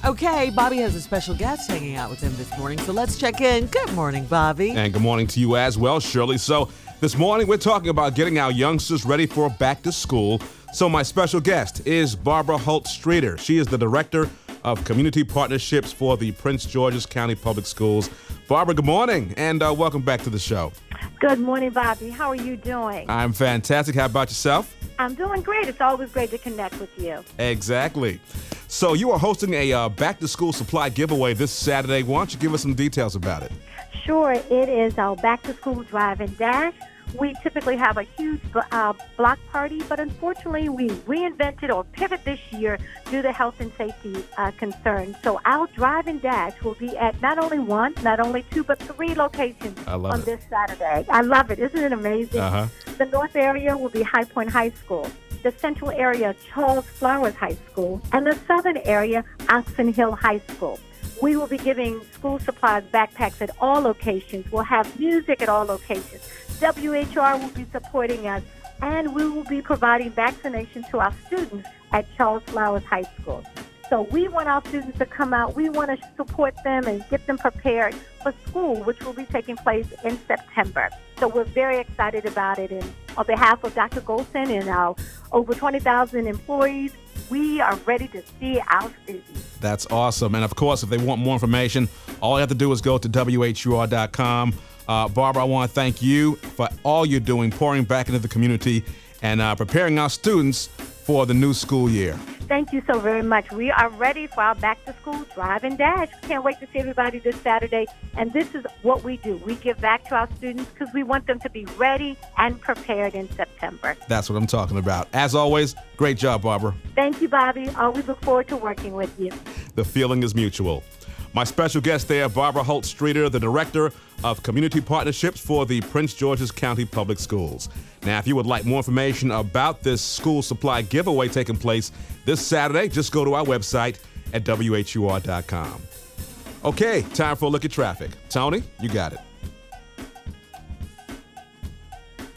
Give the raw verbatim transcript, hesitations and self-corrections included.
Okay, Bobby has a special guest hanging out with him this morning, so let's check in. Good morning, Bobby. And good morning to you as well, Shirley. So this morning we're talking about getting our youngsters ready for back to school. So my special guest is Barbara Holt-Streeter. She is the Director of Community Partnerships for the Prince George's County Public Schools. Barbara, good morning, and uh, welcome back to the show. Good morning, Bobby. How are you doing? I'm fantastic. How about yourself? I'm doing great. It's always great to connect with you. Exactly. So you are hosting a uh, back-to-school supply giveaway this Saturday. Why don't you give us some details about it? Sure. It is our back-to-school drive and dash. We typically have a huge uh, block party, but unfortunately we reinvented or pivot this year due to health and safety uh, concerns. So our drive and dash will be at not only one, not only two, but three locations on it. this Saturday. I love it. Isn't it amazing? Uh-huh. The north area will be High Point High School. The central area, Charles Flowers High School. And the southern area, Oxon Hill High School. We will be giving school supplies, backpacks at all locations. We'll have music at all locations. W H R will be supporting us, and we will be providing vaccination to our students at Charles Flowers High School. So we want our students to come out. We want to support them and get them prepared for school, which will be taking place in September. So we're very excited about it. And on behalf of Doctor Golson and our over twenty thousand employees, we are ready to see our students. That's awesome. And of course, if they want more information, all you have to do is go to W H U R dot com. Uh, Barbara, I want to thank you for all you're doing, pouring back into the community and uh, preparing our students for the new school year. Thank you so very much. We are ready for our back-to-school drive and dash. Can't wait to see everybody this Saturday. And this is what we do. We give back to our students because we want them to be ready and prepared in September. That's what I'm talking about. As always, great job, Barbara. Thank you, Bobby. Always look forward to working with you. The feeling is mutual. My special guest there, Barbara Holt-Streeter, the Director of Community Partnerships for the Prince George's County Public Schools. Now, if you would like more information about this school supply giveaway taking place this Saturday, just go to our website at W H U R dot com. Okay, time for a look at traffic. Tony, you got it.